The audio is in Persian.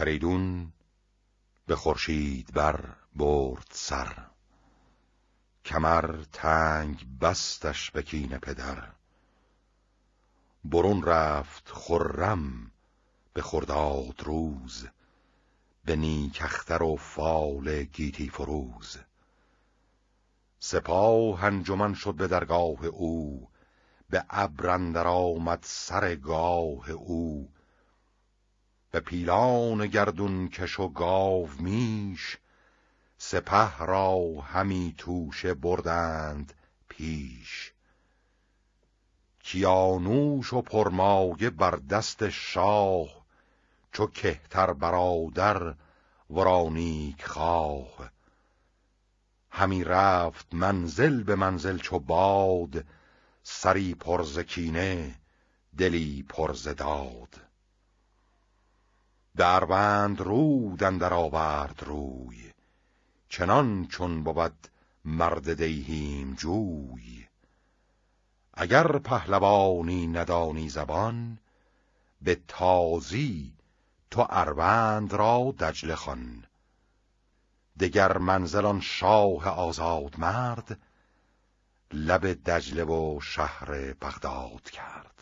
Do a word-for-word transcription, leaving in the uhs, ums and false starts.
فریدون به خورشید بر برد سر، کمر تنگ بستش به کین پدر. برون رفت خرم به خرداد روز، به نیک اختر و فال گیتی فروز. سپاه انجمن شد به درگاه او، به ابر اندر آمد سر گاه او. به پیلان گردون کش و گاو میش، سپه را همی توشه بردند پیش. کیانوش و پرمایه بر دست شاه، چو کهتر برادر ورا نیک خواه. همی رفت منزل به منزل چو باد، سری پر ز کینه دلی پر ز داد. دربند رود اندر آورد روی، چنان چون بود مرد دیهیم جوی. اگر پهلوانی ندانی زبان، به تازی تو اروند را دجله خوان. دگر منزلان شاه آزاد مرد، لب دجله و شهر بغداد کرد.